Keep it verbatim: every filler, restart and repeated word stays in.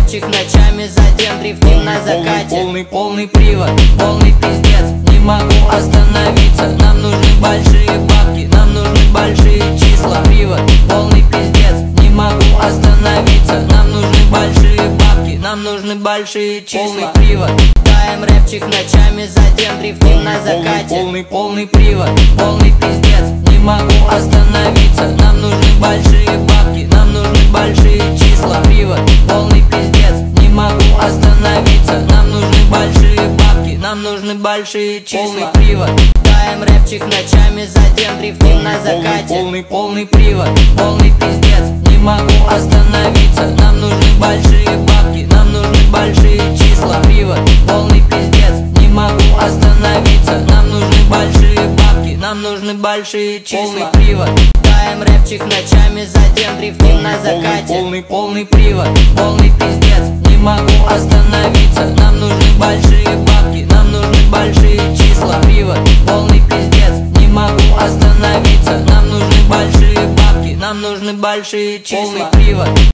рэпчик ночами, затем дрифтим на закате. Полный, полный привод, полный пиздец, не могу остановиться. Нам нужны большие бабки, нам нужны большие числа. Привод, полный пиздец, не могу остановиться. Нам нужны большие бабки, нам нужны большие числа. Полный привод, даем рэпчик ночами, затем дрифтим на закате. Полный, полный привод, полный пиздец, не могу остановиться. Нам нужны большие бабки, нам нужны большие числа. Привод, полный пиздец, не могу остановиться. Нам нужны большие бабки, нам нужны большие числа. Полный привод, даем рэпчик ночами, затем дрифтим на закате. Полный, полный привод, полный пиздец, не могу остановиться. Нам нужны большие бабки, нам нужны большие числа. Привод, полный пиздец, не могу остановиться. Нам нужны большие бабки, нам нужны большие числа. Полный привод, даем рэпчик ночами, затем дрифтим на закате. Полный, полный привод, полный пиздец, не могу остановиться. Нам нужны большие бабки, нам нужны большие числа. Привод, полный пиздец, не могу остановиться. Нам нужны большие бабки, нам нужны большие числа. Полный привод.